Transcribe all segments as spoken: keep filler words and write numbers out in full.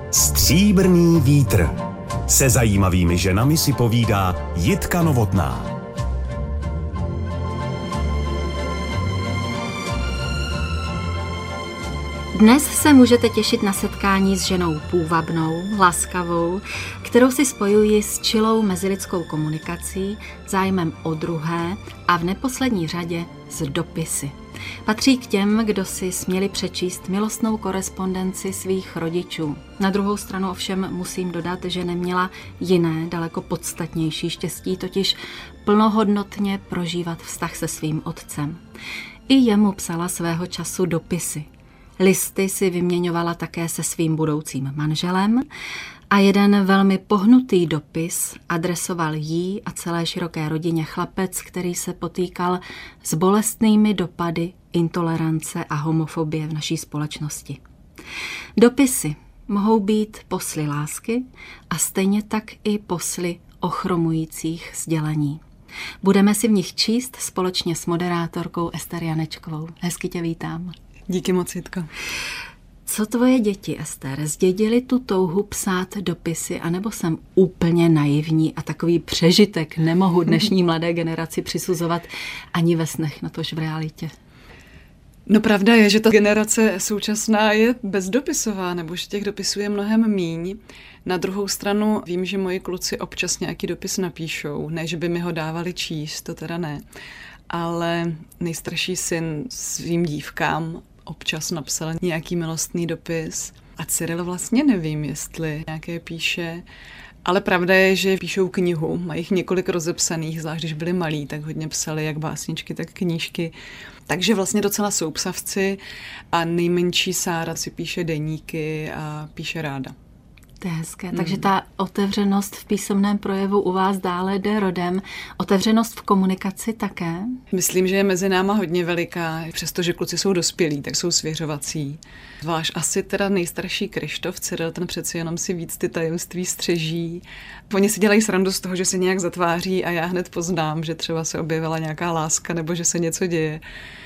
Stříbrný vítr. Se zajímavými ženami si povídá Jitka Novotná. Dnes se můžete těšit na setkání s ženou půvabnou, laskavou, kterou si spojuji s čilou mezilidskou komunikací, zájmem o druhé a v neposlední řadě s dopisy. Patří k těm, kdo si směli přečíst milostnou korespondenci svých rodičů. Na druhou stranu ovšem musím dodat, že neměla jiné, daleko podstatnější štěstí, totiž plnohodnotně prožívat vztah se svým otcem. I jemu psala svého času dopisy. Listy si vyměňovala také se svým budoucím manželem a jeden velmi pohnutý dopis adresoval jí a celé široké rodině chlapec, který se potýkal s bolestnými dopady intolerance a homofobie v naší společnosti. Dopisy mohou být posly lásky a stejně tak i posly ochromujících sdělení. Budeme si v nich číst společně s moderátorkou Ester Janečkovou. Hezky tě vítám. Díky moc, Jitko. Co tvoje děti, Ester, zdědili tu touhu psát dopisy, anebo jsem úplně naivní a takový přežitek nemohu dnešní mladé generaci přisuzovat ani ve snech, natož v realitě? No pravda je, že ta generace současná je bezdopisová, nebo že těch dopisů je mnohem míň. Na druhou stranu vím, že moji kluci občas nějaký dopis napíšou, ne, že by mi ho dávali číst, to teda ne. Ale nejstarší syn svým dívkám občas napsal nějaký milostný dopis a Cyril vlastně nevím, jestli nějaké píše, ale pravda je, že píšou knihu, mají jich několik rozepsaných, zvlášť když byli malí, tak hodně psali jak básničky, tak knížky, takže vlastně docela soupsavci a nejmenší Sára si píše deníky a píše ráda. To je hezké. Takže ta otevřenost v písemném projevu u vás dále jde rodem. Otevřenost v komunikaci také? Myslím, že je mezi náma hodně veliká. Přestože kluci jsou dospělí, tak jsou svěřovací. Zvlášť asi teda nejstarší Krištof, Cyril, ten přeci jenom si víc ty tajemství střeží. Oni si dělají srandu z toho, že se nějak zatváří a já hned poznám, že třeba se objevila nějaká láska nebo že se něco děje.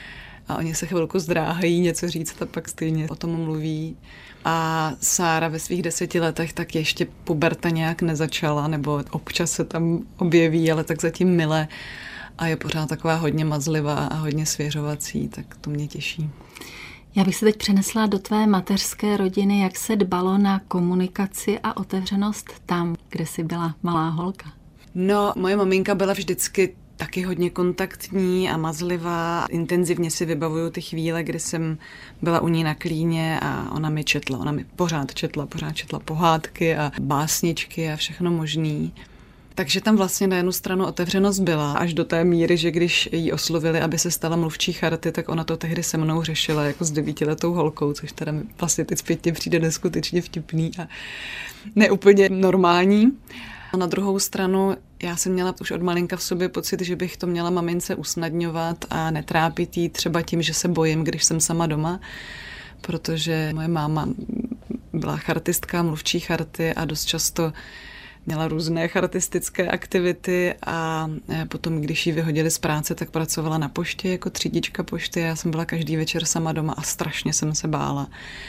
A oni se chvilku zdráhají něco říct a pak stejně o tom mluví. A Sára ve svých deseti letech tak ještě puberta nějak nezačala, nebo občas se tam objeví, ale tak zatím mile a je pořád taková hodně mazlivá a hodně svěřovací, tak to mě těší. Já bych se teď přenesla do tvé mateřské rodiny, jak se dbalo na komunikaci a otevřenost tam, kde jsi byla malá holka. No, moje maminka byla vždycky taky hodně kontaktní a mazlivá. Intenzivně si vybavuju ty chvíle, kdy jsem byla u ní na klíně a ona mi četla. Ona mi pořád četla, pořád četla pohádky a básničky a všechno možný. Takže tam vlastně na jednu stranu otevřenost byla, až do té míry, že když jí oslovili, aby se stala mluvčí charty, tak ona to tehdy se mnou řešila jako s devítiletou holkou, což teda mi vlastně teď zpětně přijde neskutečně vtipný a neúplně normální. A na druhou stranu já jsem měla už od malinka v sobě pocit, že bych to měla mamince usnadňovat a netrápit jí třeba tím, že se bojím, když jsem sama doma, protože moje máma byla chartistka, mluvčí charty a dost často měla různé chartistické aktivity a potom, když ji vyhodili z práce, tak pracovala na poště jako třídička pošty. Já jsem byla každý večer sama doma a strašně jsem se bála.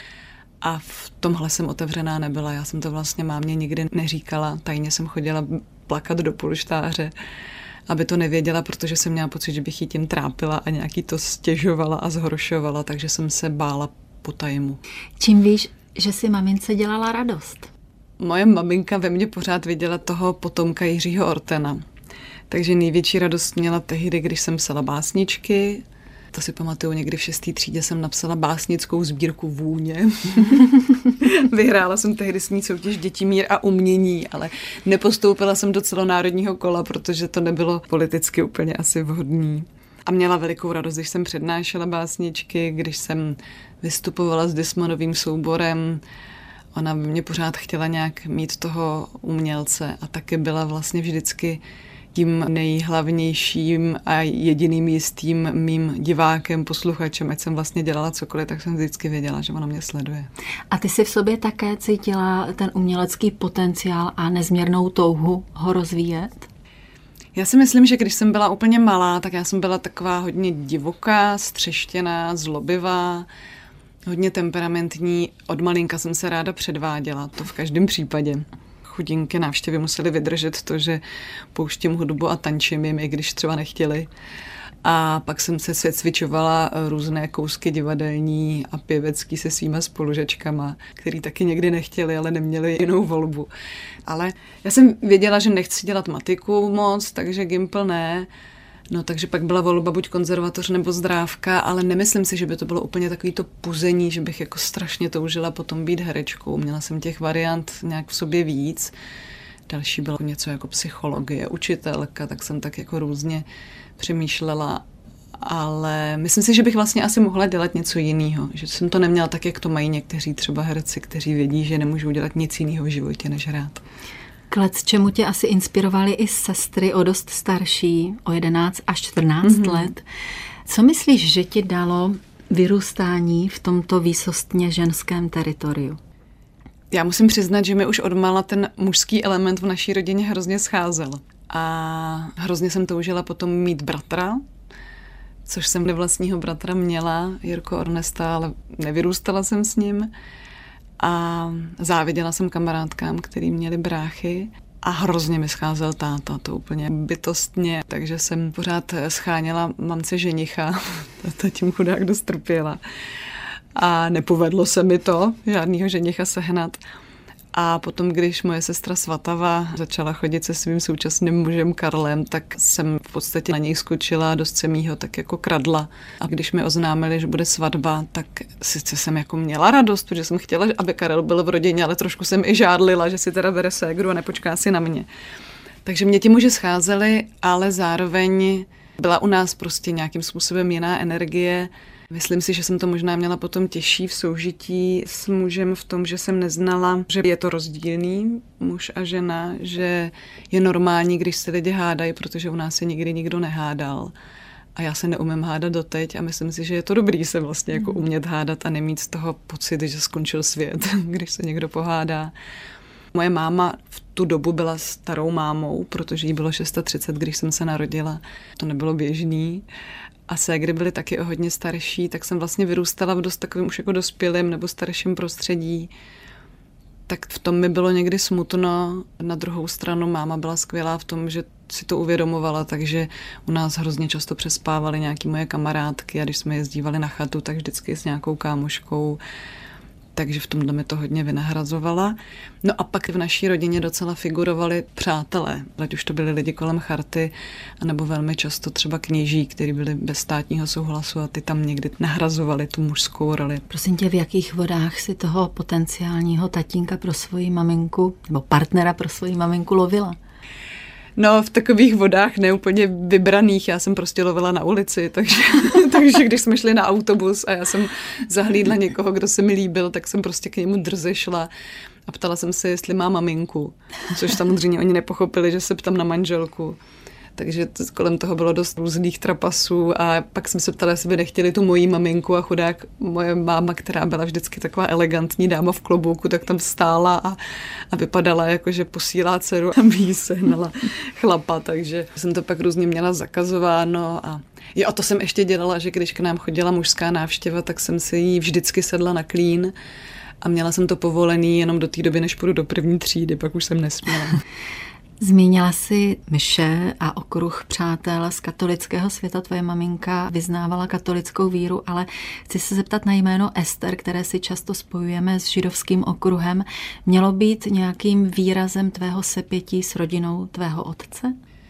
A v tomhle jsem otevřená nebyla. Já jsem to vlastně mámě nikdy neříkala. Tajně jsem chodila plakat do polštáře, aby to nevěděla, protože jsem měla pocit, že bych ji tím trápila a nějaký to stěžovala a zhoršovala, takže jsem se bála potajmu. Čím víš, že si mamince dělala radost? Moje maminka ve mně pořád viděla toho potomka Jiřího Ortena. Takže největší radost měla tehdy, když jsem psala básničky. To si pamatuju, někdy v šestý třídě jsem napsala básnickou sbírku Vůně. Vyhrála jsem tehdy s ní soutěž Děti, mír a umění, ale nepostoupila jsem do celonárodního kola, protože to nebylo politicky úplně asi vhodný. A měla velikou radost, když jsem přednášela básničky, když jsem vystupovala s Dismanovým souborem. Ona mě pořád chtěla nějak mít toho umělce a taky byla vlastně vždycky tím nejhlavnějším a jediným jistým mým divákem, posluchačem, ať jsem vlastně dělala cokoliv, tak jsem vždycky věděla, že ona mě sleduje. A ty si v sobě také cítila ten umělecký potenciál a nezměrnou touhu ho rozvíjet? Já si myslím, že když jsem byla úplně malá, tak já jsem byla taková hodně divoká, střeštěná, zlobivá hodně temperamentní. Od malinka jsem se ráda předváděla, to v každém případě. Chudinky návštěvy museli vydržet to, že pouštím hudbu a tančím jim, i když třeba nechtěli. A pak jsem se secvičovala různé kousky divadelní a pěvecký se svýma spolužačkama, který taky někdy nechtěli, ale neměli jinou volbu. Ale já jsem věděla, že nechci dělat matiku moc, takže Gimpl ne. No takže pak byla volba buď konzervatoř nebo Zdrávka, ale nemyslím si, že by to bylo úplně takový to puzení, že bych jako strašně toužila potom být herečkou. Měla jsem těch variant nějak v sobě víc. Další bylo něco jako psychologie, učitelka, tak jsem tak jako různě přemýšlela. Ale myslím si, že bych vlastně asi mohla dělat něco jiného. Že jsem to neměla tak, jak to mají někteří třeba herci, kteří vědí, že nemůžou dělat nic jiného v životě, než hrát. K čemu tě asi inspirovaly i sestry o dost starší, o jedenáct až čtrnáct mm-hmm. let. Co myslíš, že ti dalo vyrůstání v tomto výsostně ženském teritoriu? Já musím přiznat, že mi už odmala ten mužský element v naší rodině hrozně scházel. A hrozně jsem toužila potom mít bratra, což jsem nevlastního bratra měla, Jirko Ornesta, ale nevyrůstala jsem s ním. A záviděla jsem kamarádkám, který měli bráchy a hrozně mi scházel táta, to úplně bytostně, takže jsem pořád scháněla mamce ženicha, ta tím chudák dost trpěla. A nepovedlo se mi to, žádnýho ženicha sehnat. A potom, když moje sestra Svatava začala chodit se svým současným mužem Karlem, tak jsem v podstatě na něj skočila a dost jsem jí ho tak jako kradla. A když mi oznámili, že bude svatba, tak sice jsem jako měla radost, protože jsem chtěla, aby Karel byl v rodině, ale trošku jsem i žádlila, že si teda bere ségru a nepočká si na mě. Takže mě ti muži scházeli, ale zároveň byla u nás prostě nějakým způsobem jiná energie. Myslím si, že jsem to možná měla potom těžší v soužití s mužem v tom, že jsem neznala, že je to rozdílný muž a žena, že je normální, když se lidi hádají, protože u nás se nikdy nikdo nehádal. A já se neumím hádat doteď a myslím si, že je to dobrý se vlastně jako umět hádat a nemít z toho pocit, že skončil svět, když se někdo pohádá. Moje máma v tu dobu byla starou mámou, protože jí bylo třicet šest, když jsem se narodila. To nebylo běžný. A ségry byly taky o hodně starší, tak jsem vlastně vyrůstala v dost takovým už jako dospělým nebo starším prostředí. Tak v tom mi bylo někdy smutno. Na druhou stranu máma byla skvělá v tom, že si to uvědomovala, takže u nás hrozně často přespávaly nějaký moje kamarádky a když jsme jezdívali na chatu, tak vždycky s nějakou kámoškou. Takže v tomhle mi to hodně vynahrazovala. No a pak v naší rodině docela figurovali přátelé. Ať už to byli lidi kolem charty, anebo velmi často třeba kněží, kteří byli bez státního souhlasu a ty tam někdy nahrazovali tu mužskou roli. Prosím tě, v jakých vodách si toho potenciálního tatínka pro svoji maminku, nebo partnera pro svoji maminku lovila? No, v takových vodách neúplně vybraných, já jsem prostě lovila na ulici, takže, takže když jsme šli na autobus a já jsem zahlídla někoho, kdo se mi líbil, tak jsem prostě k němu drze šla a ptala jsem se, jestli má maminku, což samozřejmě oni nepochopili, že se ptám na manželku. Takže to, kolem toho bylo dost různých trapasů a pak jsem se ptala, jestli by nechtěli tu moji maminku a chudák moje máma, která byla vždycky taková elegantní dáma v klobouku, tak tam stála a, a vypadala jako, že posílá dceru, aby jí sehnala chlapa, takže jsem to pak různě měla zakazováno a jo, a to jsem ještě dělala, že když k nám chodila mužská návštěva, tak jsem si jí vždycky sedla na klín a měla jsem to povolený jenom do té doby, než půjdu do první třídy, pak už jsem nesměla. Zmínila jsi mše a okruh přátel z katolického světa. Tvoje maminka vyznávala katolickou víru, ale chci se zeptat na jméno Ester, které si často spojujeme s židovským okruhem. Mělo být nějakým výrazem tvého sepětí s rodinou tvého otce?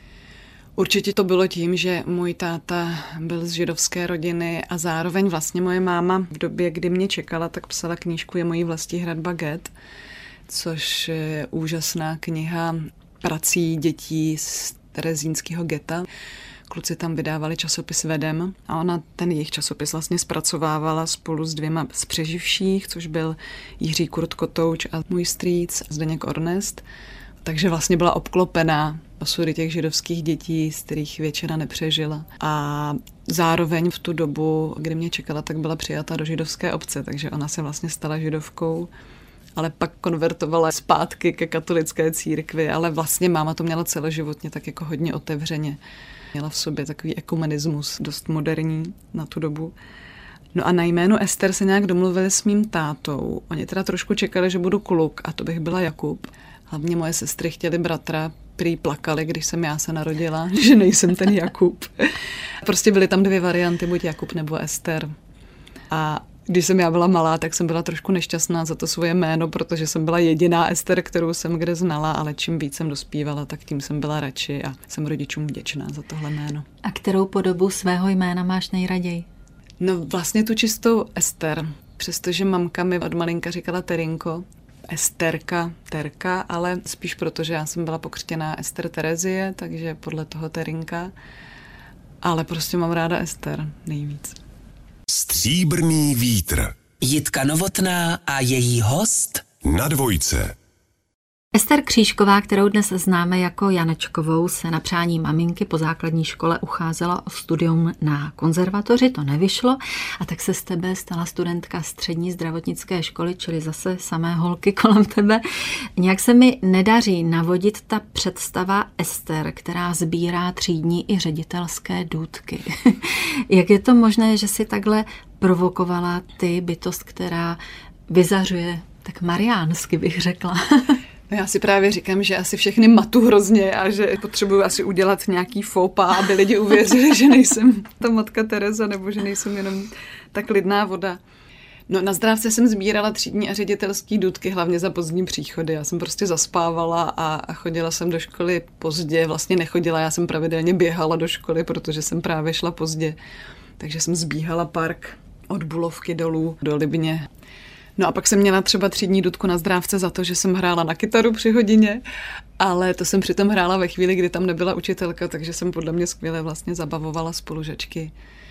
Určitě to bylo tím, že můj táta byl z židovské rodiny a zároveň vlastně moje máma v době, kdy mě čekala, tak psala knížku Je mojí vlastihradba Get, což je úžasná kniha prací dětí z terezínského geta. Kluci tam vydávali časopis Vedem a ona ten jejich časopis vlastně zpracovávala spolu s dvěma z přeživších, což byl Jiří Kurt Kotouč a můj strýc Zdeněk Ornest. Takže vlastně byla obklopená osudy těch židovských dětí, z kterých většina nepřežila. A zároveň v tu dobu, kdy mě čekala, tak byla přijata do židovské obce, takže ona se vlastně stala židovkou, ale pak konvertovala zpátky ke katolické církvi, ale vlastně máma to měla celoživotně tak jako hodně otevřeně. Měla v sobě takový ekumenismus, dost moderní na tu dobu. No a na jméno Ester se nějak domluvili s mým tátou. Oni teda trošku čekali, že budu kluk a to bych byla Jakub. Hlavně moje sestry chtěly bratra, prý plakali, když jsem já se narodila, že nejsem ten Jakub. Prostě byly tam dvě varianty, buď Jakub nebo Ester. A když jsem já byla malá, tak jsem byla trošku nešťastná za to svoje jméno, protože jsem byla jediná Ester, kterou jsem kde znala, ale čím víc jsem dospívala, tak tím jsem byla radši a jsem rodičům vděčná za tohle jméno. A kterou podobu svého jména máš nejraději? No vlastně tu čistou Ester, přestože mamka mi od malinka říkala Terinko, Esterka, Terka, ale spíš proto, že já jsem byla pokřtěná Ester Terezie, takže podle toho Terinka, ale prostě mám ráda Ester nejvíc. Stříbrný vítr. Jitka Novotná a její host Na dvojce. Ester Křížková, kterou dnes známe jako Janečkovou, se na přání maminky po základní škole ucházela o studium na konzervatoři, to nevyšlo, a tak se z tebe stala studentka střední zdravotnické školy, čili zase samé holky kolem tebe. Nějak se mi nedaří navodit ta představa Ester, která sbírá třídní i ředitelské důtky. Jak je to možné, že si takhle provokovala ty bytost, která vyzařuje tak mariánsky, bych řekla? No já si právě říkám, že asi všechny matu hrozně a že potřebuju asi udělat nějaký faux pas, aby lidi uvěřili, že nejsem ta matka Tereza nebo že nejsem jenom ta klidná voda. No na Zdrávce jsem sbírala třídní a ředitelský důtky, hlavně za pozdní příchody. Já jsem prostě zaspávala a, a chodila jsem do školy pozdě. Vlastně nechodila, já jsem pravidelně běhala do školy, protože jsem právě šla pozdě. Takže jsem zbíhala park od Bulovky dolů do Libně. No a pak jsem měla třeba třídní důtku na Zdrávce za to, že jsem hrála na kytaru při hodině, ale to jsem přitom hrála ve chvíli, kdy tam nebyla učitelka, takže jsem podle mě skvěle vlastně zabavovala spolužačky.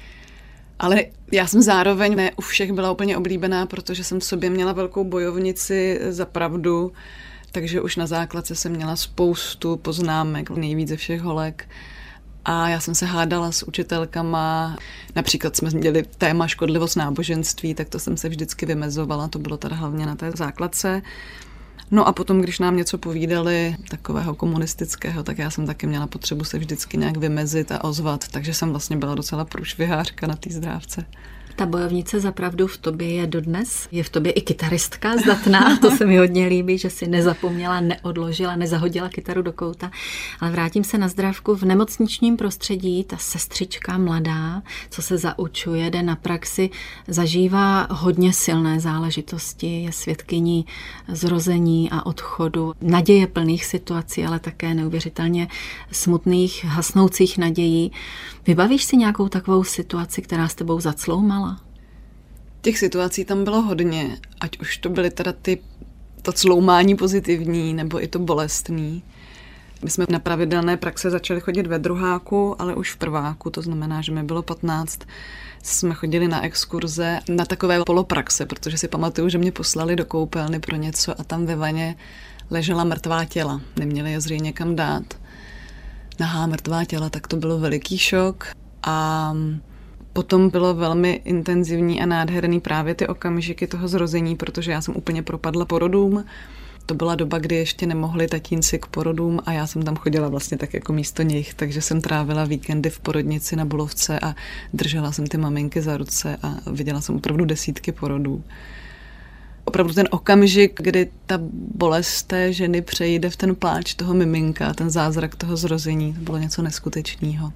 Ale já jsem zároveň ne u všech byla úplně oblíbená, protože jsem v sobě měla velkou bojovnici za pravdu, takže už na základce jsem měla spoustu poznámek, nejvíc ze všech holek. A já jsem se hádala s učitelkama, například jsme měli téma škodlivost náboženství, tak to jsem se vždycky vymezovala, to bylo teda hlavně na té základce. No a potom, když nám něco povídali takového komunistického, tak já jsem taky měla potřebu se vždycky nějak vymezit a ozvat, takže jsem vlastně byla docela průšvihářka na té Zdrávce. Ta bojovnice za pravdu v tobě je dodnes. Je v tobě i kytaristka zdatná, to se mi hodně líbí, že si nezapomněla, neodložila, nezahodila kytaru do kouta. Ale vrátím se na Zdravku. V nemocničním prostředí ta sestřička mladá, co se zaučuje, jde na praxi, zažívá hodně silné záležitosti, je svědkyní zrození a odchodu, naděje plných situací, ale také neuvěřitelně smutných, hasnoucích nadějí. Vybavíš si nějakou takovou situaci, která s tebou zacloumala? Těch situací tam bylo hodně, ať už to byly teda ty, to cloumání pozitivní, nebo i to bolestný. My jsme na pravidelné praxe začali chodit ve druháku, ale už v prváku, to znamená, že mi bylo patnáct, jsme chodili na exkurze, na takové polopraxe, protože si pamatuju, že mě poslali do koupelny pro něco a tam ve vaně ležela mrtvá těla. Neměli je zřejmě kam dát. Nahá mrtvá těla, tak to bylo veliký šok a potom bylo velmi intenzivní a nádherný právě ty okamžiky toho zrození, protože já jsem úplně propadla porodům. To byla doba, kdy ještě nemohli tatínci k porodům a já jsem tam chodila vlastně tak jako místo nich, takže jsem trávila víkendy v porodnici na Bulovce a držela jsem ty maminky za ruce a viděla jsem opravdu desítky porodů. Opravdu ten okamžik, kdy ta bolest té ženy přejde v ten pláč toho miminka, ten zázrak toho zrození, to bylo něco neskutečného.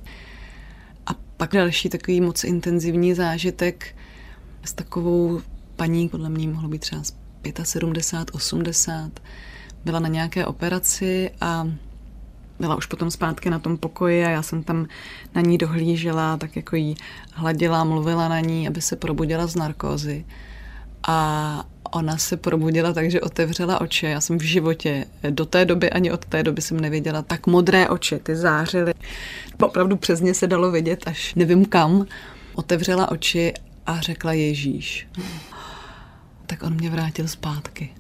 A pak další takový moc intenzivní zážitek s takovou paní, podle mě mohlo být třeba sedmdesát pět, osmdesát, byla na nějaké operaci a byla už potom zpátky na tom pokoji a já jsem tam na ní dohlížela, tak jako jí hladila, mluvila na ní, aby se probudila z narkózy. A ona se probudila, takže otevřela oči. Já jsem v životě do té doby, ani od té doby jsem neviděla tak modré oči, ty zářily. Opravdu přes ně se dalo vidět, až nevím kam. Otevřela oči a řekla Ježíš. Tak on mě vrátil zpátky.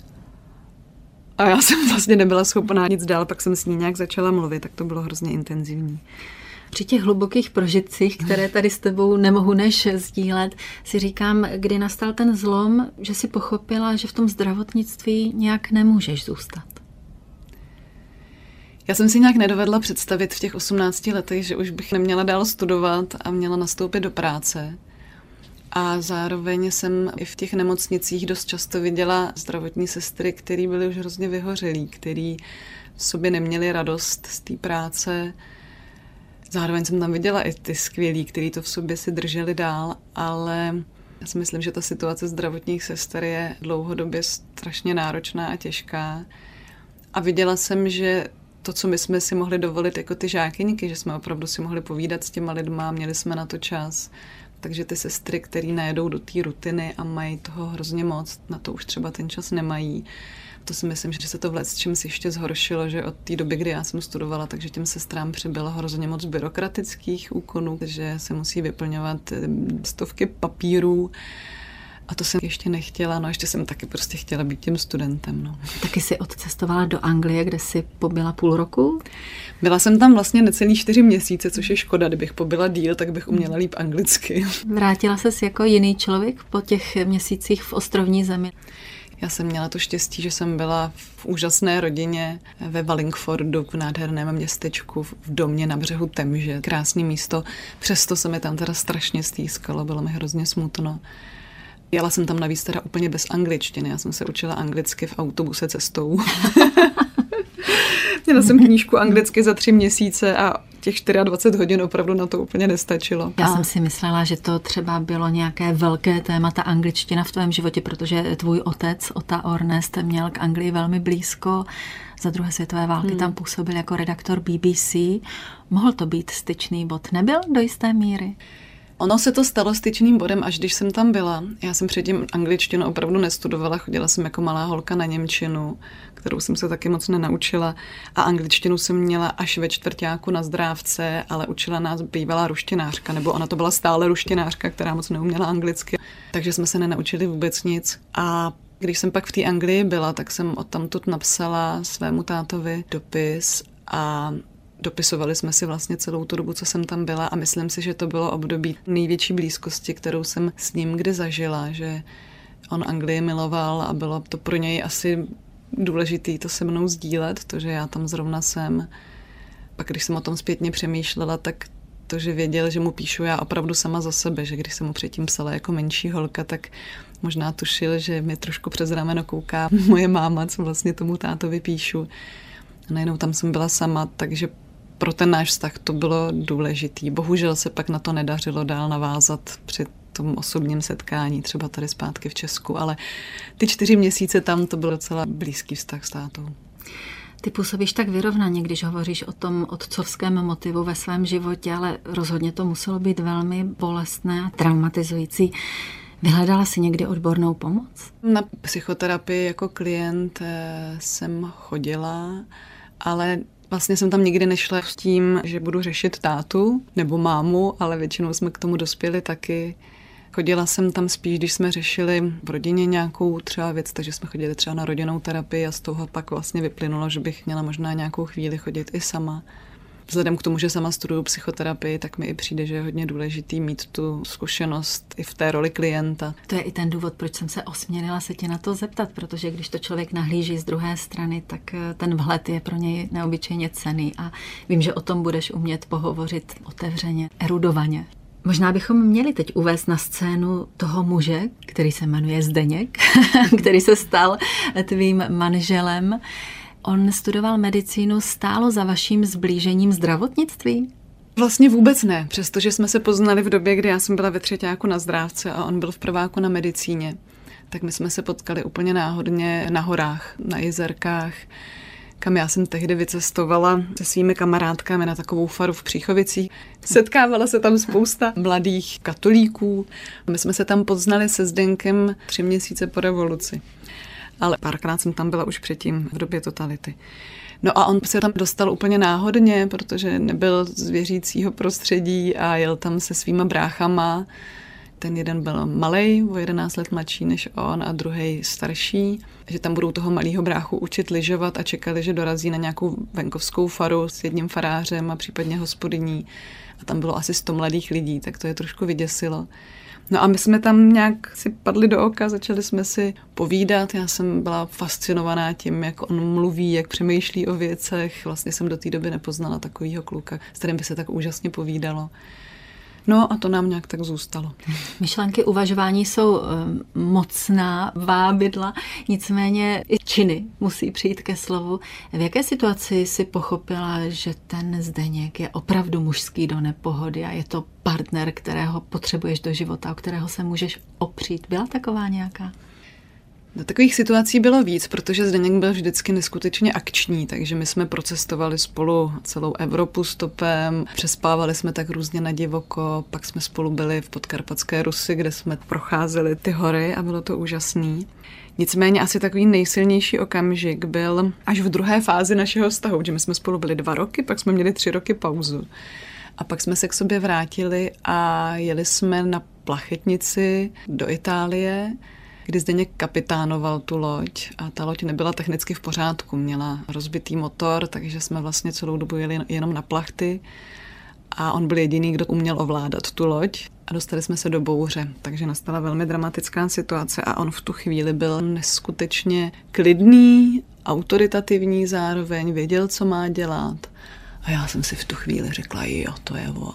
A já jsem vlastně nebyla schopná nic dál, pak jsem s ní nějak začala mluvit, tak to bylo hrozně intenzivní. Při těch hlubokých prožitcích, které tady s tebou nemohu než sdílet, si říkám, kdy nastal ten zlom, že si pochopila, že v tom zdravotnictví nějak nemůžeš zůstat. Já jsem si nějak nedovedla představit v těch osmnácti letech, že už bych neměla dál studovat a měla nastoupit do práce. A zároveň jsem i v těch nemocnicích dost často viděla zdravotní sestry, které byly už hrozně vyhořelí, který v sobě neměli radost z té práce. Zároveň jsem tam viděla i ty skvělí, kteří to v sobě si drželi dál, ale já si myslím, že ta situace zdravotních sester je dlouhodobě strašně náročná a těžká. A viděla jsem, že to, co my jsme si mohli dovolit jako ty žákyňky, že jsme opravdu si mohli povídat s těma lidma, měli jsme na to čas. Takže ty sestry, které najedou do té rutiny a mají toho hrozně moc, na to už třeba ten čas nemají. To si myslím, že se to v lecčem si ještě zhoršilo, že od té doby, kdy já jsem studovala, takže těm sestrám přibylo hrozně moc byrokratických úkonů, že se musí vyplňovat stovky papírů. A to jsem ještě nechtěla, no ještě jsem taky prostě chtěla být tím studentem. No. Taky jsi odcestovala do Anglie, kde jsi pobyla půl roku? Byla jsem tam vlastně necelý čtyři měsíce, což je škoda, kdybych pobyla díl, tak bych uměla líp anglicky. Vrátila ses jako jiný člověk po těch měsících v ostrovní zemi? Já jsem měla to štěstí, že jsem byla v úžasné rodině ve Wallingfordu, v nádherném městečku, v domě na břehu Temže. Krásné místo, přesto se mi tam teda strašně stýskalo, bylo mi hrozně smutno. Jela jsem tam navíc teda úplně bez angličtiny, já jsem se učila anglicky v autobuse cestou. Měla jsem knížku anglicky za tři měsíce a těch dvacet čtyři hodin opravdu na to úplně nestačilo. Já jsem si myslela, že to třeba bylo nějaké velké téma, ta angličtina v tvém životě, protože tvůj otec, Ota Ornest, měl k Anglii velmi blízko. Za druhé světové války hmm. tam působil jako redaktor B B C. Mohl to být styčný bod? Nebyl do jisté míry? Ono se to stalo styčným bodem, až když jsem tam byla. Já jsem předtím angličtinu opravdu nestudovala, chodila jsem jako malá holka na němčinu, kterou jsem se taky moc nenaučila. A angličtinu jsem měla až ve čtvrťáku na zdrávce, ale učila nás bývalá ruštinářka, nebo ona to byla stále ruštinářka, která moc neuměla anglicky. Takže jsme se nenaučili vůbec nic. A když jsem pak v té Anglii byla, tak jsem odtamtud napsala svému tátovi dopis a dopisovali jsme si vlastně celou tu dobu, co jsem tam byla a myslím si, že to bylo období největší blízkosti, kterou jsem s ním kdy zažila, že on Anglii miloval a bylo to pro něj asi důležitý to se mnou sdílet, to, že já tam zrovna jsem. Pak když jsem o tom zpětně přemýšlela, tak to, že věděl, že mu píšu já opravdu sama za sebe, že když jsem mu předtím psala jako menší holka, tak možná tušil, že mi trošku přes rameno kouká moje máma, co vlastně tomu tátovi píšu. A najednou tam jsem byla sama, takže pro ten náš vztah to bylo důležitý. Bohužel se pak na to nedařilo dál navázat při tom osobním setkání, třeba tady zpátky v Česku, ale ty čtyři měsíce tam to byl docela blízký vztah s tátou. Ty působíš tak vyrovnaně, když hovoříš o tom otcovském motivu ve svém životě, ale rozhodně to muselo být velmi bolestné a traumatizující. Vyhledala jsi někdy odbornou pomoc? Na psychoterapii jako klient jsem chodila, ale vlastně jsem tam nikdy nešla s tím, že budu řešit tátu nebo mámu, ale většinou jsme k tomu dospěli taky. Chodila jsem tam spíš, když jsme řešili v rodině nějakou třeba věc, takže jsme chodili třeba na rodinnou terapii a z toho pak vlastně vyplynulo, že bych měla možná nějakou chvíli chodit i sama. Vzhledem k tomu, že sama studuju psychoterapii, tak mi i přijde, že je hodně důležitý mít tu zkušenost i v té roli klienta. To je i ten důvod, proč jsem se osměnila se tě na to zeptat, protože když to člověk nahlíží z druhé strany, tak ten vhled je pro něj neobyčejně cenný a vím, že o tom budeš umět pohovořit otevřeně, erudovaně. Možná bychom měli teď uvést na scénu toho muže, který se jmenuje Zdeněk, který se stal tvým manželem. On studoval medicínu, stálo za vaším zblížením zdravotnictví? Vlastně vůbec ne, přestože jsme se poznali v době, kdy já jsem byla ve třeťáku na zdrávce a on byl v prváku na medicíně. Tak my jsme se potkali úplně náhodně na horách, na jezerkách, kam já jsem tehdy vycestovala se svými kamarádkami na takovou faru v Příchovicích. Setkávala se tam spousta mladých katolíků. My jsme se tam poznali se Zdenkem tři měsíce po revoluci. Ale párkrát jsem tam byla už předtím v době totality. No a on se tam dostal úplně náhodně, protože nebyl z věřícího prostředí a jel tam se svýma bráchama. Ten jeden byl malej, o jedenáct let mladší než on a druhej starší. Že tam budou toho malého bráchu učit lyžovat a čekali, že dorazí na nějakou venkovskou faru s jedním farářem a případně hospodyní. A tam bylo asi sto mladých lidí, tak to je trošku vyděsilo. No a my jsme tam nějak si padli do oka, začali jsme si povídat. Já jsem byla fascinovaná tím, jak on mluví, jak přemýšlí o věcech. Vlastně jsem do té doby nepoznala takovýho kluka, s kterým by se tak úžasně povídalo. No a to nám nějak tak zůstalo. Myšlenky uvažování jsou um, mocná vábidla, nicméně i činy musí přijít ke slovu. V jaké situaci si pochopila, že ten Zdeněk je opravdu mužský do nepohody a je to partner, kterého potřebuješ do života, o kterého se můžeš opřít? Byla taková nějaká? Do takových situací bylo víc, protože Zdeněk byl vždycky neskutečně akční, takže my jsme procestovali spolu celou Evropu stopem, přespávali jsme tak různě na divoko, pak jsme spolu byli v Podkarpatské Rusi, kde jsme procházeli ty hory a bylo to úžasný. Nicméně asi takový nejsilnější okamžik byl až v druhé fázi našeho vztahu, že my jsme spolu byli dva roky, pak jsme měli tři roky pauzu. A pak jsme se k sobě vrátili a jeli jsme na plachetnici do Itálie, kdy Zdeněk kapitánoval tu loď a ta loď nebyla technicky v pořádku, měla rozbitý motor, takže jsme vlastně celou dobu jeli jenom na plachty a on byl jediný, kdo uměl ovládat tu loď a dostali jsme se do bouře, takže nastala velmi dramatická situace a on v tu chvíli byl neskutečně klidný, autoritativní zároveň, věděl, co má dělat. A já jsem si v tu chvíli řekla, jo, to je on.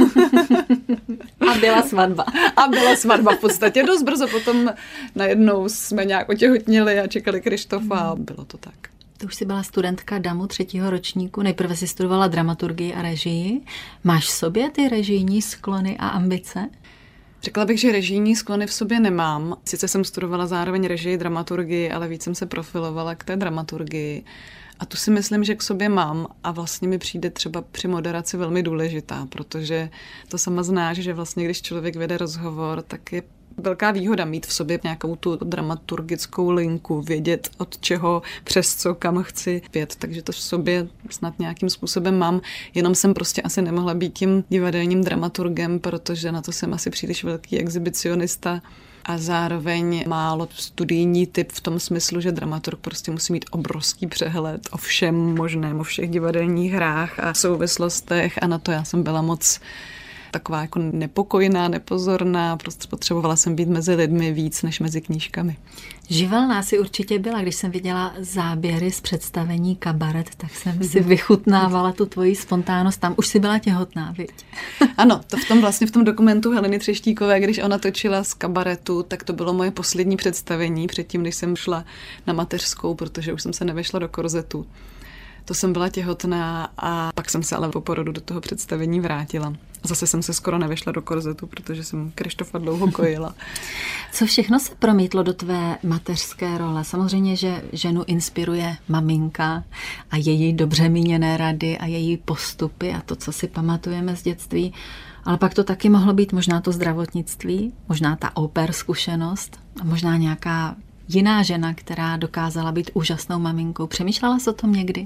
A byla svatba. A byla svatba v podstatě. Dost brzo potom najednou jsme nějak otěhotnili a čekali Krištofa a bylo to tak. Ty už jsi byla studentka DAMu třetího ročníku, nejprve si studovala dramaturgii a režii. Máš v sobě ty režijní sklony a ambice? Řekla bych, že režijní sklony v sobě nemám. Sice jsem studovala zároveň režii, dramaturgii, ale víc jsem se profilovala k té dramaturgii. A tu si myslím, že k sobě mám a vlastně mi přijde třeba při moderaci velmi důležitá, protože to sama znáš, že vlastně když člověk vede rozhovor, tak je velká výhoda mít v sobě nějakou tu dramaturgickou linku, vědět od čeho, přes co, kam chci pět. Takže to v sobě snad nějakým způsobem mám, jenom jsem prostě asi nemohla být tím divadelním dramaturgem, protože na to jsem asi příliš velký exhibicionista. A zároveň málo studijní typ v tom smyslu, že dramaturg prostě musí mít obrovský přehled o všem možném, o všech divadelních hrách a souvislostech a na to já jsem byla moc taková jako nepokojná, nepozorná, prostě potřebovala jsem být mezi lidmi víc než mezi knížkami. Živelná si určitě byla, když jsem viděla záběry z představení Kabaret, tak jsem si vychutnávala tu tvoji spontánnost. Tam už si byla těhotná, viď? Ano, to v tom vlastně v tom dokumentu Heleny Třeštíkové, když ona točila z Kabaretu, tak to bylo moje poslední představení předtím, než jsem šla na mateřskou, protože už jsem se nevešla do korzetu. To jsem byla těhotná a pak jsem se ale po porodu do toho představení vrátila. Zase jsem se skoro nevešla do korzetu, protože jsem Krištofa dlouho kojila. Co všechno se promítlo do tvé mateřské role? Samozřejmě, že ženu inspiruje maminka a její dobře míněné rady a její postupy a to, co si pamatujeme z dětství. Ale pak to taky mohlo být možná to zdravotnictví, možná ta oper zkušenost a možná nějaká jiná žena, která dokázala být úžasnou maminkou. Přemýšlela jsi o tom někdy?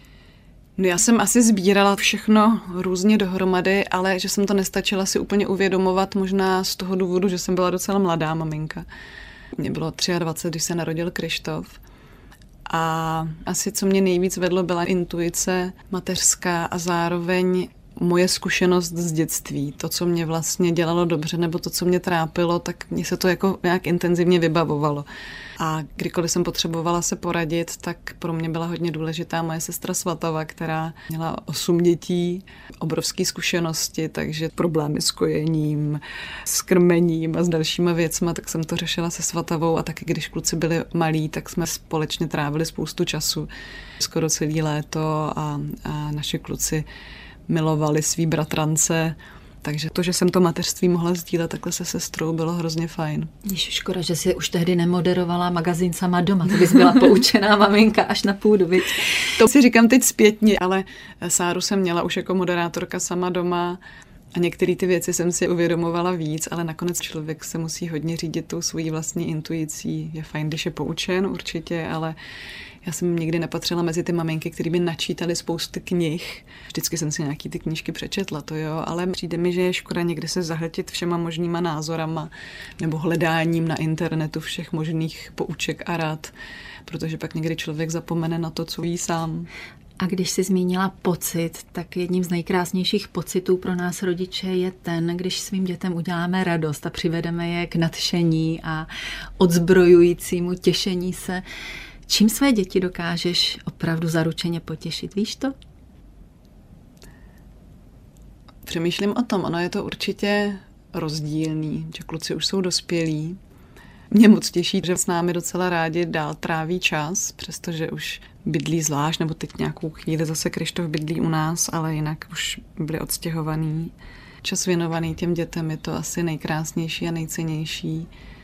No já jsem asi sbírala všechno různě dohromady, ale že jsem to nestačila si úplně uvědomovat možná z toho důvodu, že jsem byla docela mladá maminka. Mně bylo dvacet tři, když se narodil Krištof. A asi co mě nejvíc vedlo, byla intuice mateřská a zároveň moje zkušenost z dětství. To, co mě vlastně dělalo dobře, nebo to, co mě trápilo, tak mě se to jako nějak intenzivně vybavovalo. A kdykoliv jsem potřebovala se poradit, tak pro mě byla hodně důležitá moje sestra Svatava, která měla osm dětí, obrovské zkušenosti, takže problémy s kojením, s krmením a s dalšíma věcma, tak jsem to řešila se Svatavou a taky když kluci byli malí, tak jsme společně trávili spoustu času, skoro celý léto a, a naši kluci milovali svý bratrance, takže to, že jsem to mateřství mohla sdílet takhle se sestrou, bylo hrozně fajn. Ježiš, škoda, že jsi už tehdy nemoderovala magazín Sama doma, to bys byla poučená maminka až na půdu, viď? To si říkám teď zpětně, ale Sáru jsem měla už jako moderátorka Sama doma a některé ty věci jsem si uvědomovala víc, ale nakonec člověk se musí hodně řídit tou svojí vlastní intuicí. Je fajn, když je poučen určitě, ale já jsem nikdy nepatřila mezi ty maminky, které by načítaly spousty knih. Vždycky jsem si nějaký ty knížky přečetla, to jo, ale přijde mi, že je škoda někdy se zahltit všema možnýma názorama nebo hledáním na internetu všech možných pouček a rad, protože pak někdy člověk zapomene na to, co ví sám. A když jsi zmínila pocit, tak jedním z nejkrásnějších pocitů pro nás rodiče je ten, když svým dětem uděláme radost a přivedeme je k nadšení a odzbrojujícímu těšení se. Čím své děti dokážeš opravdu zaručeně potěšit? Víš to? Přemýšlím o tom, ono je to určitě rozdílný, že kluci už jsou dospělí. Mě moc těší, že s námi docela rádi dál tráví čas, přestože už bydlí zvlášť, nebo teď nějakou chvíli zase Krištof bydlí u nás, ale jinak už byli odstěhovaný. Čas věnovaný těm dětem je to asi nejkrásnější a nejcennější.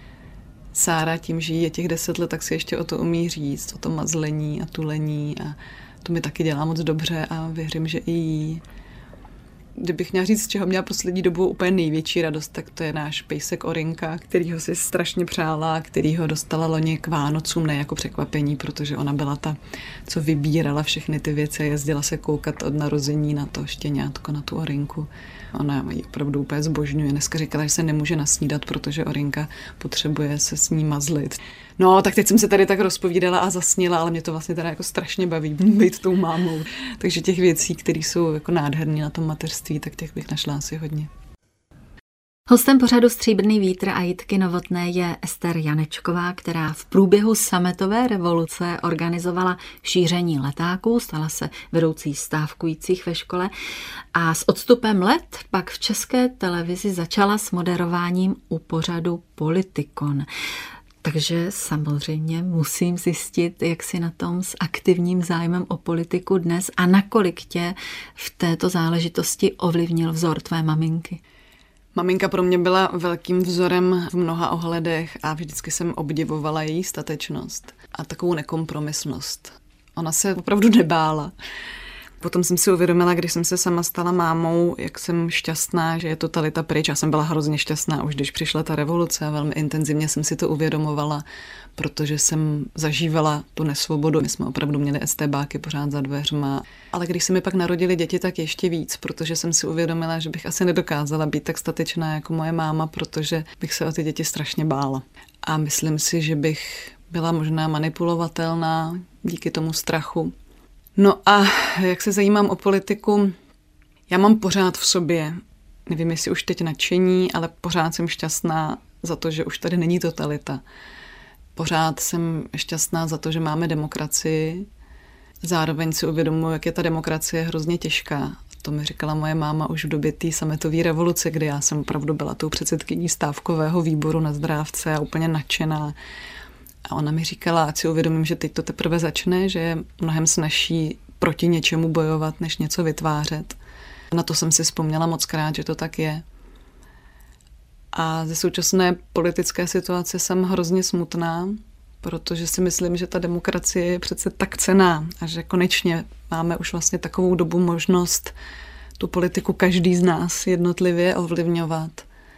Sára tím, že jí je těch deset let, tak si ještě o to umí říct, o to mazlení a tulení a to mi taky dělá moc dobře a věřím, že i jí. Kdybych měla říct, z čeho měla poslední dobu úplně největší radost, tak to je náš pejsek Orinka, kterýho si strašně přála, kterýho dostala loni k Vánocům, ne jako překvapení, protože ona byla ta, co vybírala všechny ty věci a jezdila se koukat od narození na to štěňátko, na tu Orinku. Ona ji opravdu úplně zbožňuje. Dneska říkala, že se nemůže nasnídat, protože Orinka potřebuje se s ní mazlit. No, tak teď jsem se tady tak rozpovídala a zasnila, ale mě to vlastně teda jako strašně baví být tou mámou. Takže těch věcí, které jsou jako nádherné na tom mateřství, tak těch bych našla asi hodně. Hostem pořadu Stříbrný vítr a Jitky Novotné je Ester Janečková, která v průběhu sametové revoluce organizovala šíření letáků, stala se vedoucí stávkujících ve škole a s odstupem let pak v České televizi začala s moderováním u pořadu Politikon. Takže samozřejmě musím zjistit, jak si na tom s aktivním zájmem o politiku dnes a nakolik tě v této záležitosti ovlivnil vzor tvé maminky. Maminka pro mě byla velkým vzorem v mnoha ohledech a vždycky jsem obdivovala její statečnost a takovou nekompromisnost. Ona se opravdu nebála. Potom jsem si uvědomila, když jsem se sama stala mámou, jak jsem šťastná, že je totalita pryč. Já jsem byla hrozně šťastná už, když přišla ta revoluce a velmi intenzivně jsem si to uvědomovala, protože jsem zažívala tu nesvobodu. My jsme opravdu měli estébáky pořád za dveřma. Ale když se mi pak narodili děti, tak ještě víc, protože jsem si uvědomila, že bych asi nedokázala být tak statečná jako moje máma, protože bych se o ty děti strašně bála. A myslím si, že bych byla možná manipulovatelná díky tomu strachu. No a jak se zajímám o politiku, já mám pořád v sobě, nevím, jestli už teď nadšení, ale pořád jsem šťastná za to, že už tady není totalita. Pořád jsem šťastná za to, že máme demokracii. Zároveň si uvědomuji, jak je ta demokracie hrozně těžká. To mi říkala moje máma už v době té sametové revoluce, kdy já jsem opravdu byla tou předsedkyní stávkového výboru na Zdrávce a úplně nadšená. A ona mi říkala, ať si uvědomím, že teď to teprve začne, že je mnohem snazší proti něčemu bojovat, než něco vytvářet. Na to jsem si vzpomněla mockrát, že to tak je. A ze současné politické situace jsem hrozně smutná, protože si myslím, že ta demokracie je přece tak cenná a že konečně máme už vlastně takovou dobu možnost tu politiku každý z nás jednotlivě ovlivňovat.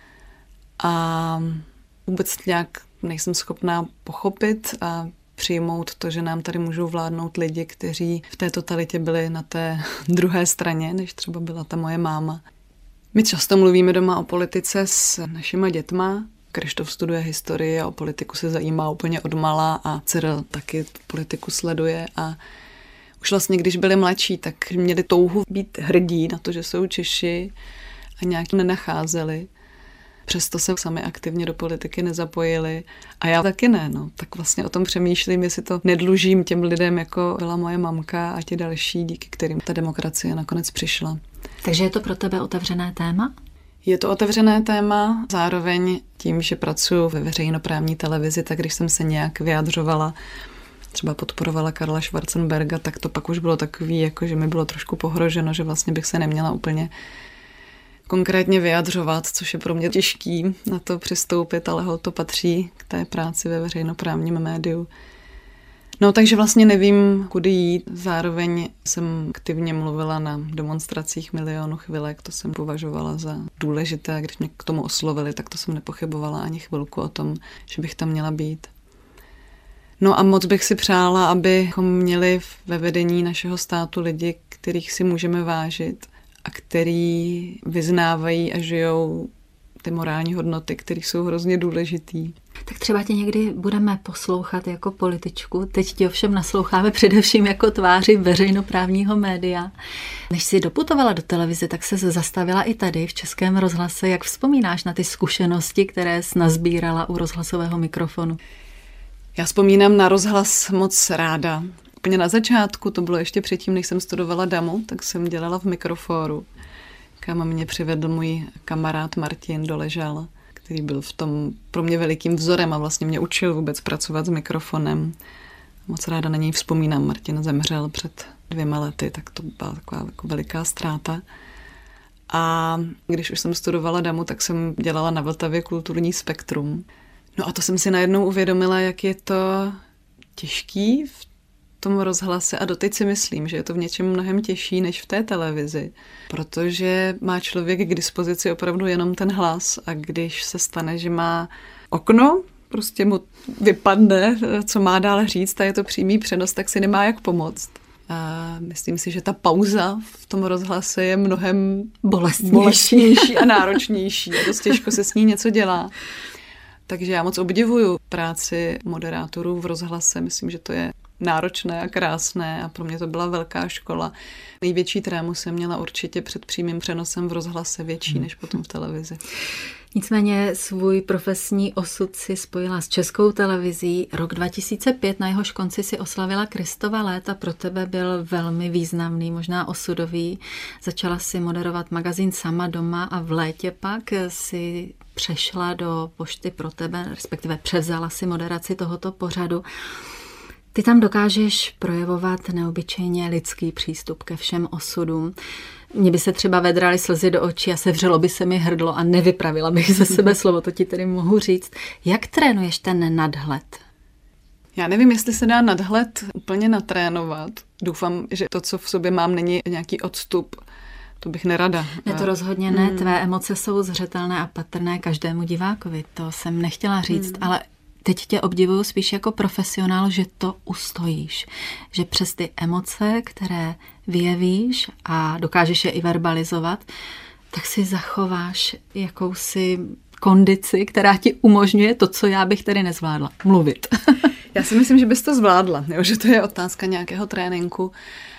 A vůbec nějak nejsem schopná pochopit a přijmout to, že nám tady můžou vládnout lidi, kteří v té totalitě byli na té druhé straně, než třeba byla ta moje máma. My často mluvíme doma o politice s našima dětma. Krištof studuje historii a o politiku se zajímá úplně odmala a Cyril taky politiku sleduje a už vlastně, když byli mladší, tak měli touhu být hrdí na to, že jsou Češi a nějak nenacházeli. Přesto se sami aktivně do politiky nezapojili a já taky ne. No. Tak vlastně o tom přemýšlím, jestli to nedlužím těm lidem, jako byla moje mamka a ti další, díky kterým ta demokracie nakonec přišla. Takže je to pro tebe otevřené téma? Je to otevřené téma, zároveň tím, že pracuji ve veřejnoprávní televizi, tak když jsem se nějak vyjadřovala, třeba podporovala Karla Schwarzenberga, tak to pak už bylo takový, jako že mi bylo trošku pohroženo, že vlastně bych se neměla úplně konkrétně vyjadřovat, což je pro mě těžký na to přistoupit, ale to patří k té práci ve veřejnoprávním médiu. No takže vlastně nevím, kudy jít. Zároveň jsem aktivně mluvila na demonstracích Milionu chvilek, to jsem považovala za důležité. Když mě k tomu oslovili, tak to jsem nepochybovala ani chvilku o tom, že bych tam měla být. No a moc bych si přála, abychom měli ve vedení našeho státu lidi, kterých si můžeme vážit a který vyznávají a žijou ty morální hodnoty, které jsou hrozně důležitý. Tak třeba tě někdy budeme poslouchat jako političku. Teď ti ovšem nasloucháme především jako tváři veřejnoprávního média. Než jsi doputovala do televize, tak se zastavila i tady v Českém rozhlase. Jak vzpomínáš na ty zkušenosti, které jsi nazbírala u rozhlasového mikrofonu? Já vzpomínám na rozhlas moc ráda. Úplně na začátku, to bylo ještě předtím, než jsem studovala damu, tak jsem dělala v Mikroforu. kam mě přivedl můj kamarád Martin Doležal, který byl v tom pro mě velikým vzorem a vlastně mě učil vůbec pracovat s mikrofonem. Moc ráda na něj vzpomínám. Martin zemřel před dvěma lety, tak to byla taková jako veliká ztráta. A když už jsem studovala damu, tak jsem dělala na Vltavě kulturní spektrum. No a to jsem si najednou uvědomila, jak je to těžký v tom rozhlase a doteď si myslím, že je to v něčem mnohem těžší než v té televizi, protože má člověk k dispozici opravdu jenom ten hlas a když se stane, že má okno, prostě mu vypadne, co má dál říct a je to přímý přenos, tak si nemá jak pomoct. A myslím si, že ta pauza v tom rozhlase je mnohem bolestnější, bolestnější a náročnější a dost těžko se s ní něco dělá. Takže já moc obdivuju práci moderátorů v rozhlase. Myslím, že to je náročné a krásné a pro mě to byla velká škola. Největší trému jsem měla určitě před přímým přenosem v rozhlase, větší než potom v televizi. Nicméně svůj profesní osud si spojila s Českou televizí. Rok dva tisíce pět, na jehož konci si oslavila Kristova léta, pro tebe byl velmi významný, možná osudový. Začala si moderovat magazín Sama doma a v létě pak si přešla do Pošty pro tebe, respektive převzala si moderaci tohoto pořadu. Ty tam dokážeš projevovat neobyčejně lidský přístup ke všem osudům. Mně by se třeba vedraly slzy do očí a sevřelo by se mi hrdlo a nevypravila bych ze sebe slovo, to ti tedy mohu říct. Jak trénuješ ten nadhled? Já nevím, jestli se dá nadhled úplně natrénovat. Doufám, že to, co v sobě mám, není nějaký odstup. To bych nerada. Ne, to rozhodně ne. Tvé emoce jsou zřetelné a patrné každému divákovi. To jsem nechtěla říct, hmm. ale teď tě obdivuju spíš jako profesionál, že to ustojíš. Že přes ty emoce, které vyjevíš a dokážeš je i verbalizovat, tak si zachováš jakousi kondici, která ti umožňuje to, co já bych tedy nezvládla. Mluvit. Já si myslím, že bys to zvládla, jo? Že to je otázka nějakého tréninku.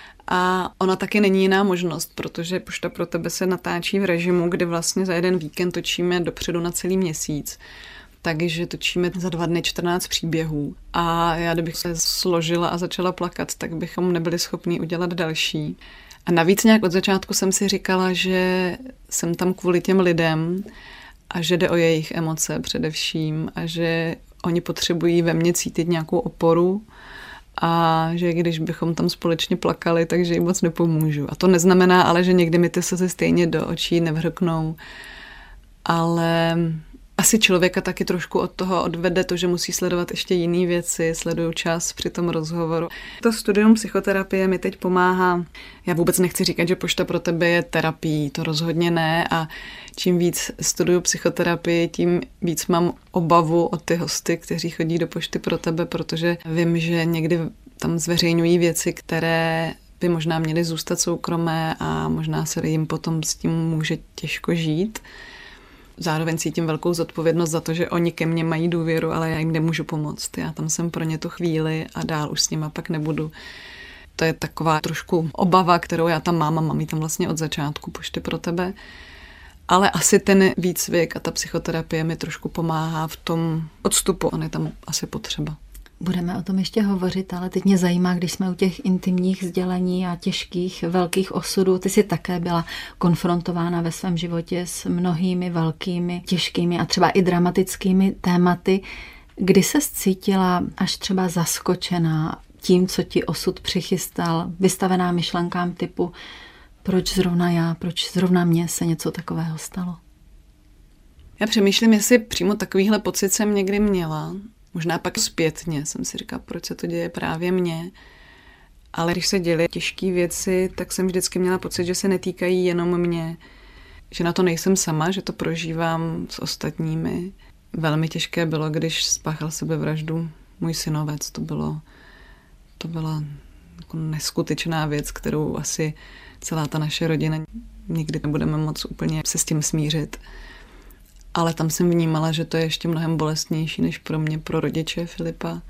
A ona taky není jiná možnost, protože Pošta pro tebe se natáčí v režimu, kdy vlastně za jeden víkend točíme dopředu na celý měsíc. Takže točíme za dva dny čtrnáct příběhů. A já, kdybych se složila a začala plakat, tak bychom nebyli schopni udělat další. A navíc nějak od začátku jsem si říkala, že jsem tam kvůli těm lidem a že jde o jejich emoce především a že oni potřebují ve mně cítit nějakou oporu a že když bychom tam společně plakali, takže jim moc nepomůžu. A to neznamená ale, že někdy mi ty slzy stejně do očí nevhrknou, ale asi člověka taky trošku od toho odvede to, že musí sledovat ještě jiné věci, sleduju čas při tom rozhovoru. To studium psychoterapie mi teď pomáhá. Já vůbec nechci říkat, že Pošta pro tebe je terapií, to rozhodně ne a čím víc studuju psychoterapii, tím víc mám obavu o ty hosty, kteří chodí do Pošty pro tebe, protože vím, že někdy tam zveřejňují věci, které by možná měly zůstat soukromé a možná se jim potom s tím může těžko žít. Zároveň cítím velkou zodpovědnost za to, že oni ke mně mají důvěru, ale já jim nemůžu pomoct. Já tam jsem pro ně tu chvíli a dál už s nima pak nebudu. To je taková trošku obava, kterou já tam mám a mám ji tam vlastně od začátku Pošty pro tebe. Ale asi ten výcvik a ta psychoterapie mi trošku pomáhá v tom odstupu. On je tam asi potřeba. Budeme o tom ještě hovořit, ale teď mě zajímá, když jsme u těch intimních sdělení a těžkých, velkých osudů. Ty jsi také byla konfrontována ve svém životě s mnohými velkými, těžkými a třeba i dramatickými tématy. Kdy ses cítila až třeba zaskočená tím, co ti osud přichystal, vystavená myšlenkám typu proč zrovna já, proč zrovna mně se něco takového stalo? Já přemýšlím, jestli přímo takovýhle pocit jsem někdy měla. Možná pak zpětně jsem si říkala, proč se to děje právě mně. Ale když se děly těžké věci, tak jsem vždycky měla pocit, že se netýkají jenom mě. Že na to nejsem sama, že to prožívám s ostatními. Velmi těžké bylo, když spáchal sebevraždu můj synovec. To bylo, to byla jako neskutečná věc, kterou asi celá ta naše rodina nikdy nebudeme moc úplně se s tím smířit. Ale tam jsem vnímala, že to je ještě mnohem bolestnější než pro mě, pro rodiče Filipa.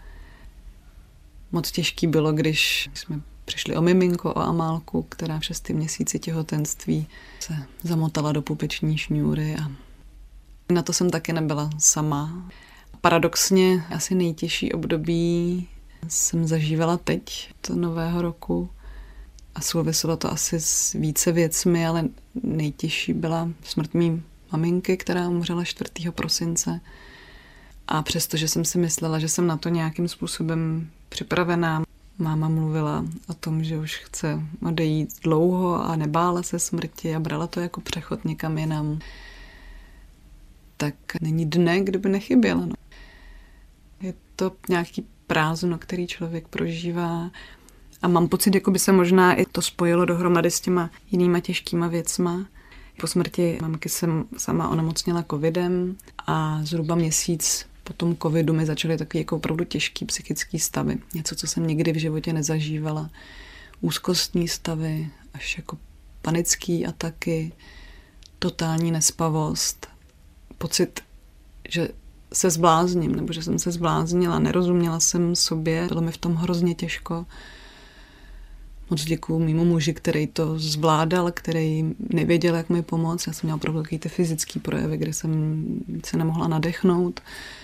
Moc těžký bylo, když jsme přišli o miminko, o Amálku, která v šestém měsíci těhotenství se zamotala do pupeční šňůry a na to jsem taky nebyla sama. Paradoxně asi nejtěžší období jsem zažívala teď, to nového roku. A souviselo to asi s více věcmi, ale nejtěžší byla smrt mý maminky, která umřela čtvrtého prosince. A přestože jsem si myslela, že jsem na to nějakým způsobem připravená, máma mluvila o tom, že už chce odejít dlouho a nebála se smrti a brala to jako přechod někam jinam. Tak není dne, kdyby nechyběla. No. Je to nějaký prázdno, který člověk prožívá a mám pocit, jako by se možná i to spojilo dohromady s těma jinýma těžkýma věcma. Po smrti mamky jsem sama onemocněla covidem a zhruba měsíc po tom covidu mi začaly takový jako opravdu těžký psychický stavy. Něco, co jsem nikdy v životě nezažívala. Úzkostní stavy, až jako panický ataky, totální nespavost, pocit, že se zblázním, nebo že jsem se zbláznila, nerozuměla jsem sobě, bylo mi v tom hrozně těžko. Moc děkuju mému muži, který to zvládal, který nevěděl, jak mi pomoct. Já jsem měla opravdu takový ty fyzický projevy, kde jsem se nemohla nadechnout.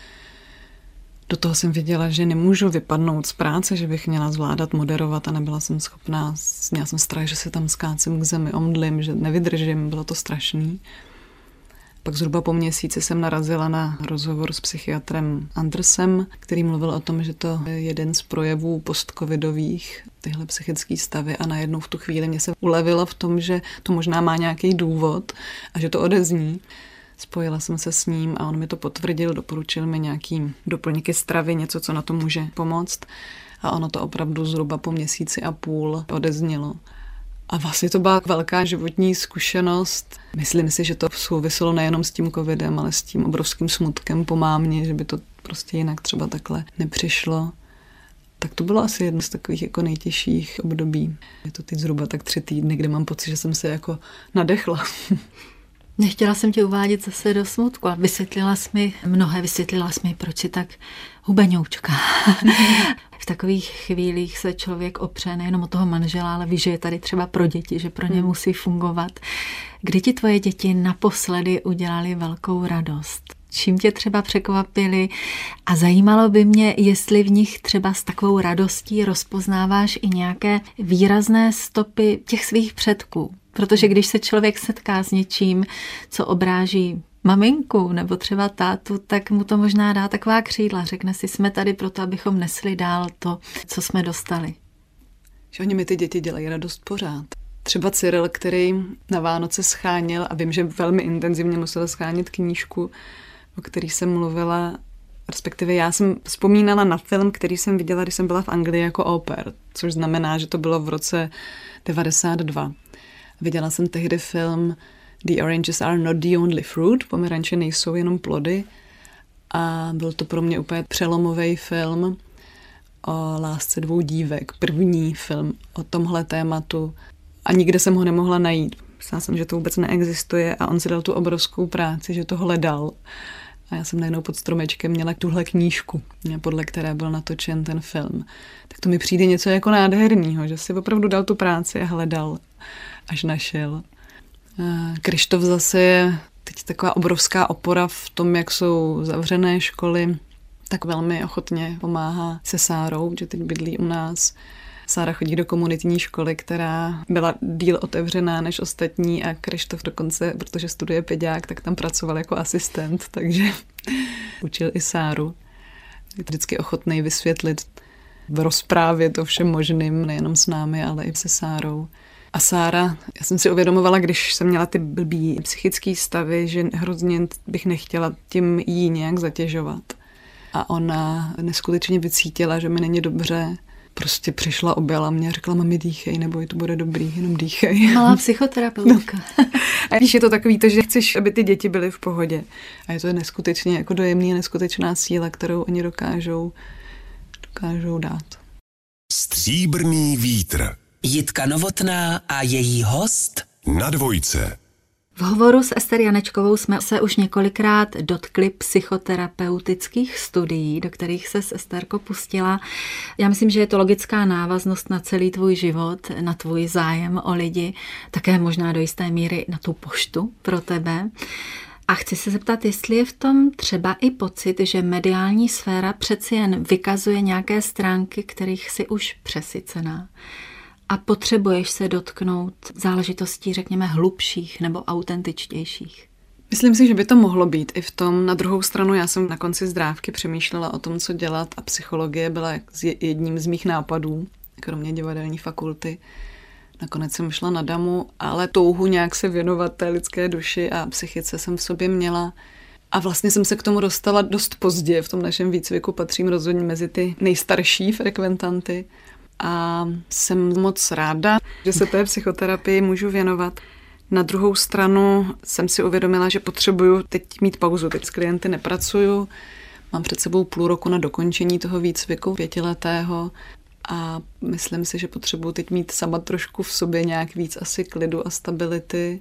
Do toho jsem věděla, že nemůžu vypadnout z práce, že bych měla zvládat moderovat a nebyla jsem schopná. Měla jsem strach, že se tam skácím k zemi, omdlím, že nevydržím, bylo to strašný. Pak zhruba po měsíci jsem narazila na rozhovor s psychiatrem Andersem, který mluvil o tom, že to je jeden z projevů postcovidových, tyhle psychické stavy a najednou v tu chvíli mě se ulevilo v tom, že to možná má nějaký důvod a že to odezní. Spojila jsem se s ním a on mi to potvrdil, doporučil mi nějaký doplňky stravy, něco, co na to může pomoct a ono to opravdu zhruba po měsíci a půl odeznělo. A vlastně to byla velká životní zkušenost. Myslím si, že to souviselo nejenom s tím covidem, ale s tím obrovským smutkem po mámě, že by to prostě jinak třeba takhle nepřišlo. Tak to bylo asi jedno z takových jako nejtěžších období. Je to teď zhruba tak tři týdny, kde mám pocit, že jsem se jako nadechla. Nechtěla jsem tě uvádět zase do smutku a vysvětlila jsi mi mnohé, vysvětlila jsi mi, proč si tak hubeňoučka. V takových chvílích se člověk opře nejenom o toho manžela, ale ví, že je tady třeba pro děti, že pro ně hmm. musí fungovat. Kdy ti tvoje děti naposledy udělali velkou radost? Čím tě třeba překvapili? A zajímalo by mě, jestli v nich třeba s takovou radostí rozpoznáváš i nějaké výrazné stopy těch svých předků. Protože když se člověk setká s něčím, co obráží maminku nebo třeba tátu, tak mu to možná dá taková křídla. Řekne si, jsme tady proto, abychom nesli dál to, co jsme dostali. Že oni mi ty děti dělají radost pořád. Třeba Cyril, který na Vánoce scháněl, a vím, že velmi intenzivně musel schánět knížku, o který jsem mluvila, respektive já jsem vzpomínala na film, který jsem viděla, když jsem byla v Anglii jako au pair, což znamená, že to bylo v roce devadesát dva. Viděla jsem tehdy film The Oranges Are Not the Only Fruit, pomeranče nejsou jenom plody, a byl to pro mě úplně přelomový film o lásce dvou dívek, první film o tomhle tématu a nikde jsem ho nemohla najít. Myslela jsem, že to vůbec neexistuje a on si dal tu obrovskou práci, že to hledal. A já jsem najednou pod stromečkem měla tuhle knížku, podle které byl natočen ten film. Tak to mi přijde něco jako nádhernýho, že si opravdu dal tu práci a hledal, až našel. Kryštof zase je teď taková obrovská opora v tom, jak jsou zavřené školy, tak velmi ochotně pomáhá se Sárou, že teď bydlí u nás. Sára chodí do komunitní školy, která byla díl otevřená než ostatní a Kryštof dokonce, protože studuje peďák, tak tam pracoval jako asistent, takže učil i Sáru. Je vždycky ochotný vysvětlit v rozprávě to všem možným, nejenom s námi, ale i se Sárou. A Sára, já jsem si uvědomovala, když jsem měla ty blbý psychické stavy, že hrozně bych nechtěla tím jí nějak zatěžovat. A ona neskutečně vycítila, že mi není dobře. Prostě přišla, objala mě a řekla, mami, dýchej, neboj, to bude dobrý, jenom dýchej. Malá psychoterapeutka. No. A víš, je to takový to, že chceš, aby ty děti byly v pohodě. A je to neskutečně jako dojemný a neskutečná síla, kterou oni dokážou, dokážou dát. Stříbrný vítr. Jitka Novotná a její host Na dvojce. V hovoru s Ester Janečkovou jsme se už několikrát dotkli psychoterapeutických studií, do kterých se s Esterko pustila. Já myslím, že je to logická návaznost na celý tvůj život, na tvůj zájem o lidi, také možná do jisté míry na tu poštu pro tebe. A chci se zeptat, jestli je v tom třeba i pocit, že mediální sféra přeci jen vykazuje nějaké stránky, kterých si už přesycená. A potřebuješ se dotknout záležitostí, řekněme, hlubších nebo autentičtějších? Myslím si, že by to mohlo být i v tom. Na druhou stranu já jsem na konci zdrávky přemýšlela o tom, co dělat a psychologie byla jedním z mých nápadů, kromě divadelní fakulty. Nakonec jsem šla na damu, ale touhu nějak se věnovat té lidské duši a psychice jsem v sobě měla. A vlastně jsem se k tomu dostala dost pozdě. V tom našem výcviku patřím rozhodně mezi ty nejstarší frekventanty. A jsem moc ráda, že se té psychoterapii můžu věnovat. Na druhou stranu jsem si uvědomila, že potřebuju teď mít pauzu. Teď s klienty nepracuju. Mám před sebou půl roku na dokončení toho výcviku pětiletého. A myslím si, že potřebuji teď mít sama trošku v sobě nějak víc asi klidu a stability.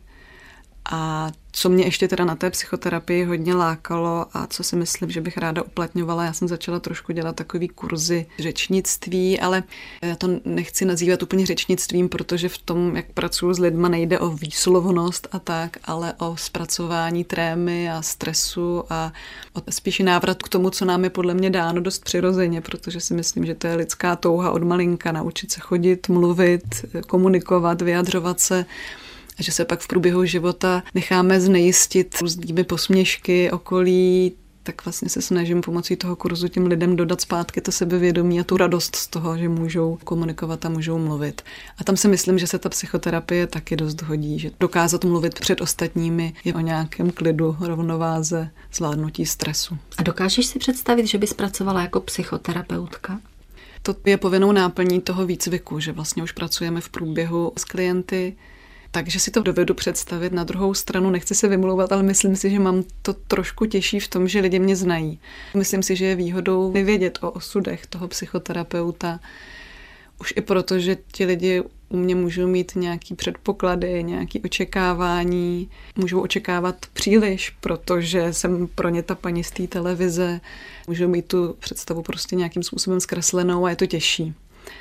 A co mě ještě teda na té psychoterapii hodně lákalo a co si myslím, že bych ráda uplatňovala, já jsem začala trošku dělat takový kurzy řečnictví, ale já to nechci nazývat úplně řečnictvím, protože v tom, jak pracuji s lidma, nejde o výslovnost a tak, ale o zpracování trémy a stresu a o spíš návrat k tomu, co nám je podle mě dáno dost přirozeně, protože si myslím, že to je lidská touha od malinka, naučit se chodit, mluvit, komunikovat, vyjadřovat se. A že se pak v průběhu života necháme znejistit různými posměšky okolí, tak vlastně se snažím pomocí toho kurzu těm lidem dodat zpátky to sebevědomí a tu radost z toho, že můžou komunikovat a můžou mluvit. A tam si myslím, že se ta psychoterapie taky dost hodí, že dokázat mluvit před ostatními je o nějakém klidu, rovnováze, zvládnutí stresu. A dokážeš si představit, že bys pracovala jako psychoterapeutka? To je povinnou náplní toho výcviku, že vlastně už pracujeme v průběhu s klienty. Takže si to dovedu představit. Na druhou stranu nechci se vymlouvat, ale myslím si, že mám to trošku těžší v tom, že lidi mě znají. Myslím si, že je výhodou nevědět o osudech toho psychoterapeuta. Už i proto, že ti lidi u mě můžou mít nějaký předpoklady, nějaké očekávání. Můžou očekávat příliš, protože jsem pro ně ta paní z té televize. Můžou mít tu představu prostě nějakým způsobem zkreslenou a je to těžší.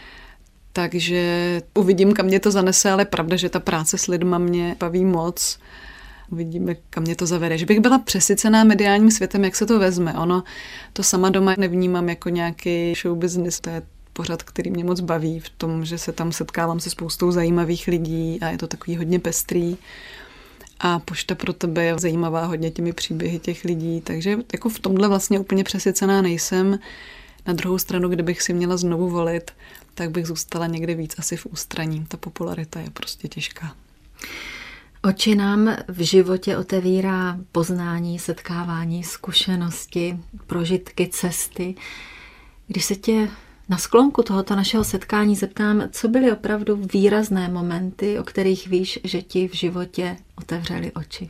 Takže uvidím, kam mě to zanese, ale pravda, že ta práce s lidma mě baví moc. Uvidíme, kam mě to zavede. Že bych byla přesycená mediálním světem, jak se to vezme. Ono to sama doma nevnímám jako nějaký show business. To je pořad, který mě moc baví v tom, že se tam setkávám se spoustou zajímavých lidí a je to takový hodně pestrý. A Pošta pro tebe je zajímavá hodně těmi příběhy těch lidí. Takže jako v tomhle vlastně úplně přesycená nejsem. Na druhou stranu, kdybych si měla znovu volit, tak bych zůstala někde víc asi v ústraní. Ta popularita je prostě těžká. Oči nám v životě otevírá poznání, setkávání, zkušenosti, prožitky, cesty. Když se tě na sklonku tohoto našeho setkání zeptám, co byly opravdu výrazné momenty, o kterých víš, že ti v životě otevřely oči?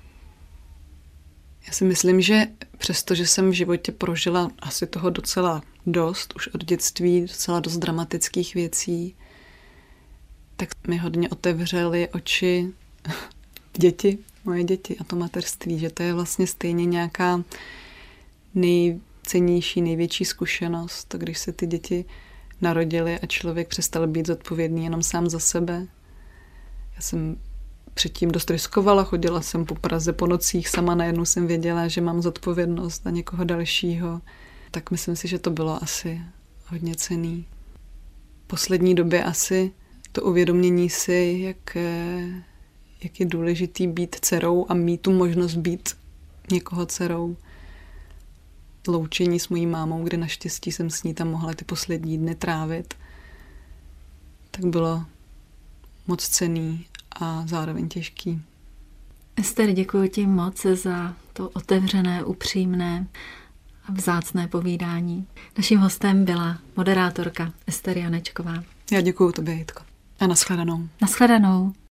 Já si myslím, že přesto, že jsem v životě prožila asi toho docela dost, už od dětství docela dost dramatických věcí, tak mi hodně otevřely oči děti, moje děti a to mateřství, že to je vlastně stejně nějaká nejcennější, největší zkušenost, to když se ty děti narodily a člověk přestal být zodpovědný jenom sám za sebe. Já jsem předtím dost riskovala, chodila jsem po Praze po nocích, sama najednou jsem věděla, že mám zodpovědnost na někoho dalšího. Tak myslím si, že to bylo asi hodně cenný. V poslední době asi to uvědomění si, jak, jak je důležitý být dcerou a mít tu možnost být někoho dcerou. Loučení s mojí mámou, kde naštěstí jsem s ní tam mohla ty poslední dny trávit, tak bylo moc cenný a zároveň těžký. Ester, děkuji ti moc za to otevřené, upřímné a vzácné povídání. Naším hostem byla moderátorka Ester Janečková. Já děkuji tobě, Jitko. A nashledanou. Nashledanou.